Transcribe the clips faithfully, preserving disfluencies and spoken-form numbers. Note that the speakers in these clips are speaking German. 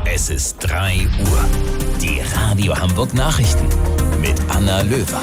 Es ist drei Uhr. Die Radio Hamburg Nachrichten mit Anna Löwer.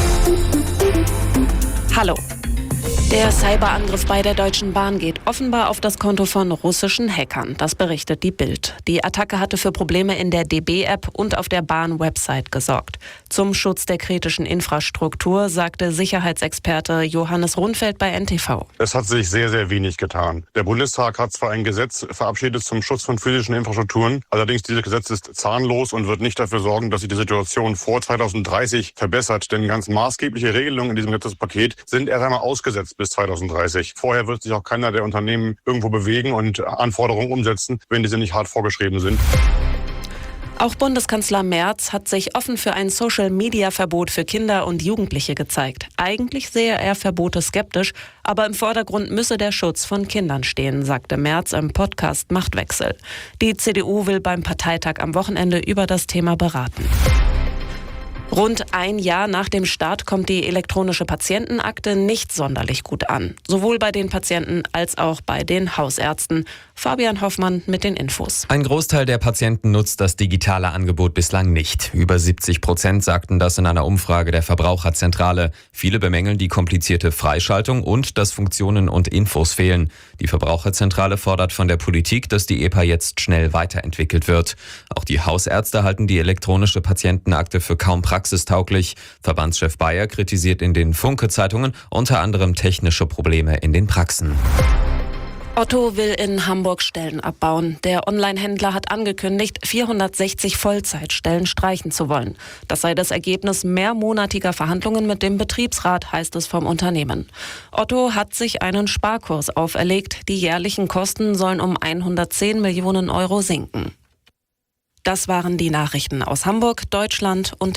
Hallo. Der Cyberangriff bei der Deutschen Bahn geht offenbar auf das Konto von russischen Hackern. Das berichtet die Bild. Die Attacke hatte für Probleme in der D B-App und auf der Bahn-Website gesorgt. Zum Schutz der kritischen Infrastruktur sagte Sicherheitsexperte Johannes Rundfeld bei N T V. Es hat sich sehr, sehr wenig getan. Der Bundestag hat zwar ein Gesetz verabschiedet zum Schutz von physischen Infrastrukturen, allerdings dieses Gesetz ist zahnlos und wird nicht dafür sorgen, dass sich die Situation vor zweitausenddreißig verbessert. Denn ganz maßgebliche Regelungen in diesem Gesetzespaket sind erst einmal ausgesetzt bis zweitausenddreißig. Vorher wird sich auch keiner der Unternehmen irgendwo bewegen und Anforderungen umsetzen, wenn diese nicht hart vorgeschrieben sind. Auch Bundeskanzler Merz hat sich offen für ein Social-Media-Verbot für Kinder und Jugendliche gezeigt. Eigentlich sehe er Verbote skeptisch, aber im Vordergrund müsse der Schutz von Kindern stehen, sagte Merz im Podcast Machtwechsel. Die C D U will beim Parteitag am Wochenende über das Thema beraten. Rund ein Jahr nach dem Start kommt die elektronische Patientenakte nicht sonderlich gut an. Sowohl bei den Patienten als auch bei den Hausärzten. Fabian Hoffmann mit den Infos. Ein Großteil der Patienten nutzt das digitale Angebot bislang nicht. Über siebzig Prozent sagten das in einer Umfrage der Verbraucherzentrale. Viele bemängeln die komplizierte Freischaltung und dass Funktionen und Infos fehlen. Die Verbraucherzentrale fordert von der Politik, dass die E P A jetzt schnell weiterentwickelt wird. Auch die Hausärzte halten die elektronische Patientenakte für kaum praxistauglich. Verbandschef Bayer kritisiert in den Funke-Zeitungen unter anderem technische Probleme in den Praxen. Otto will in Hamburg Stellen abbauen. Der Online-Händler hat angekündigt, vierhundertsechzig Vollzeitstellen streichen zu wollen. Das sei das Ergebnis mehrmonatiger Verhandlungen mit dem Betriebsrat, heißt es vom Unternehmen. Otto hat sich einen Sparkurs auferlegt. Die jährlichen Kosten sollen um hundertzehn Millionen Euro sinken. Das waren die Nachrichten aus Hamburg, Deutschland und